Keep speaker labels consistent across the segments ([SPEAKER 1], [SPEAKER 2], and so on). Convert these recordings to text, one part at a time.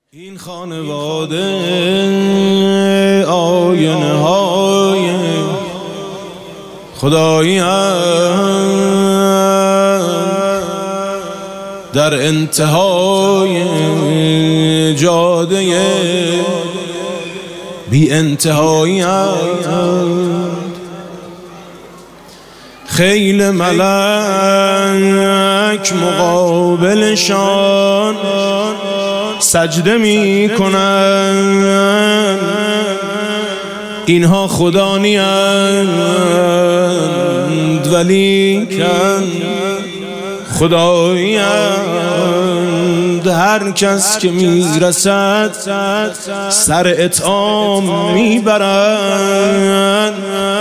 [SPEAKER 1] این خانواده آینه های خدایی در انتهای جاده بی انتهایی خیل ملک مقابلشان سجده می کنند. اینها خدا نیند ولیکن خدایند. هر کس که میرسد سر اطعام میبرند،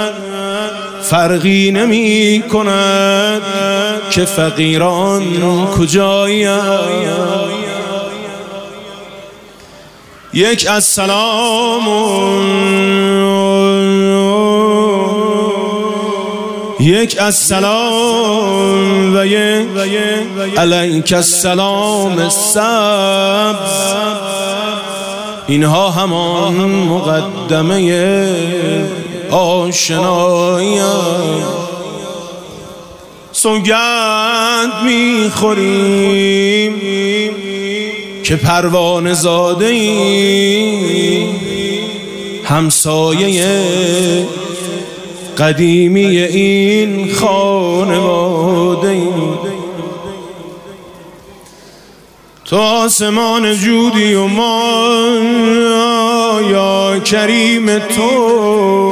[SPEAKER 1] فرقی نمی کند که فقیران کجایند. یک السلام و علیک السلام السبز. اینها همان مقدمه آشنایی. سوگند میخوریم که پروانه زاده ای، همسایه قدیمی این خانواده ای. تو آسمان جودی و ما یا کریم تو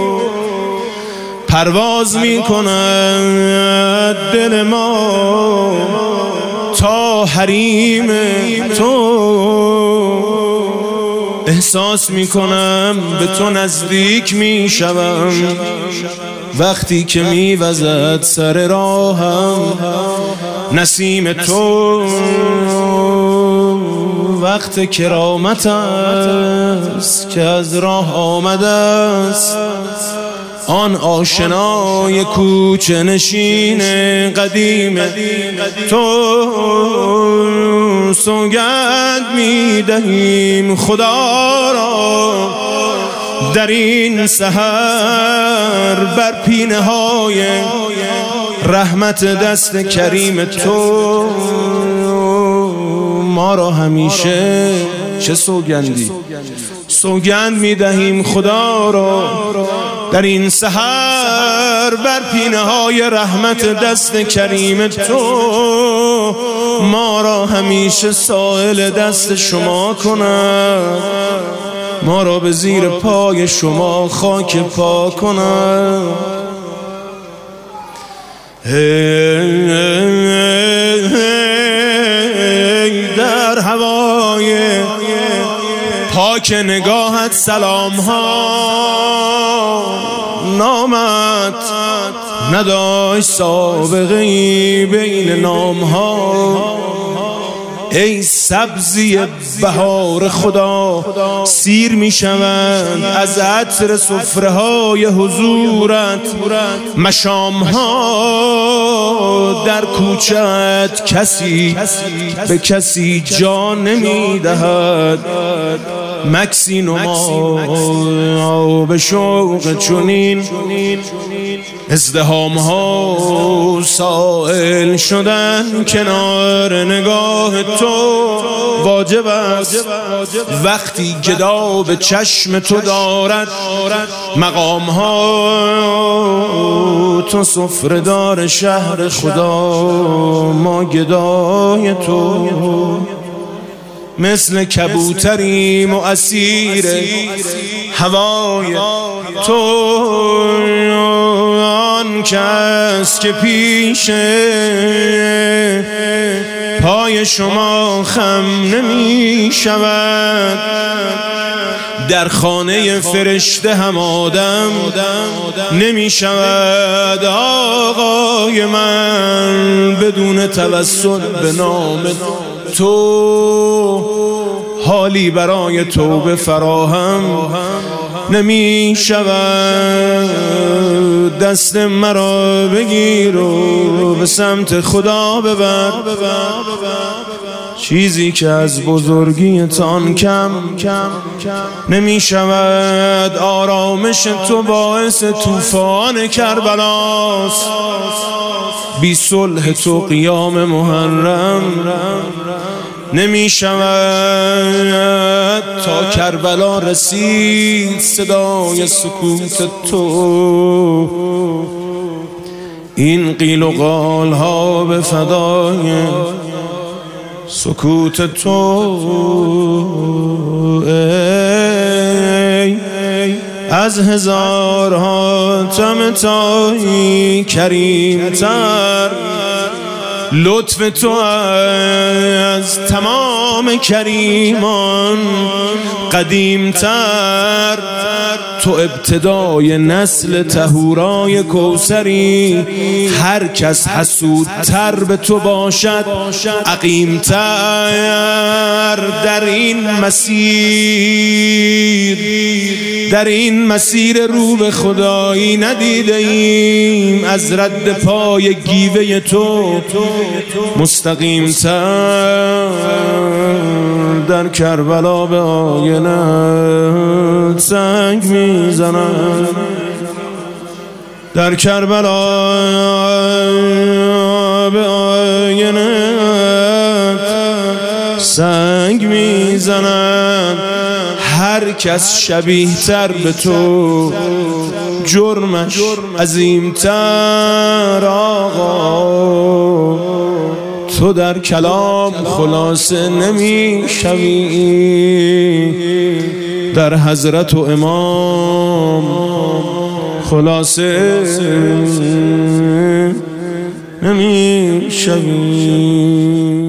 [SPEAKER 1] پرواز می کند دل ما تا حریم تو. احساس می کنم به تو نزدیک می شوم وقتی که می وزد سر راهم نسیم تو. وقت کرامت است که از راه آمده است آن آشنای کوچه نشین قدیم تو. سوگند می دهیم خدا را در این سحر بر پینه های رحمت دست کریم تو. ما را همیشه چه سوگندی سوگند می دهیم خدا را در این سحر بر پینه های رحمت دست کریم تو. ما را همیشه سائل دست شما کند، ما را به زیر پای شما خاک پا کند. در هوای پاک نگاهت سلام ها، نامت نداشت سابقه ای بین نام ها. ای سبزی بهار خدا، سیر می شوند از عطر سفره های حضورت مشام ها. در کوچت کسی به کسی جان نمی دهد، مکسی نما به شوق چنین ازدهام ها. سائل شدن کنار نگاه تو واجب است وقتی گدا به چشم تو دارد مقام ها. تو سفره دار شهر خدا، ما گدای تو. مثل کبوتریم و اسیر هوای تو. آن کس که پیش پای شما خم نمی شود، در خانه فرشته هم آدم نمی شود. آقای من بدون توسل به نام تو حالی برای توبه فراهم نمی شود. دست مرا بگیر و به سمت خدا ببر. چیزی که از بزرگیتان کم نمی شود. آرامش تو باعث طوفان کربلاست، بی صلح تو قیام محرم نمی شود. تا کربلا رسید صدای سکوت تو، این قیل و قال ها به فدای سکوت تو. ای از هزارها تمتایی کریم تر، لطف تو از تمام کریمان قدیم تر. تو ابتدای نسل طهورای کوثری، هر کس حسودتر به تو باشد عقیم تر. در این مسیر رو به خدایی ندیده ایم از رد پای گیوه تو مستقیم تر. در کربلا به آینه سنگ میزنم، در کربلا به آینه سنگ میزنم. هر کس شبیه تر به تو جرمش عظیم تر. آقا تو در کلام خلاصه نمی شوی، در حضرت و امام خلاصه نمی شوی.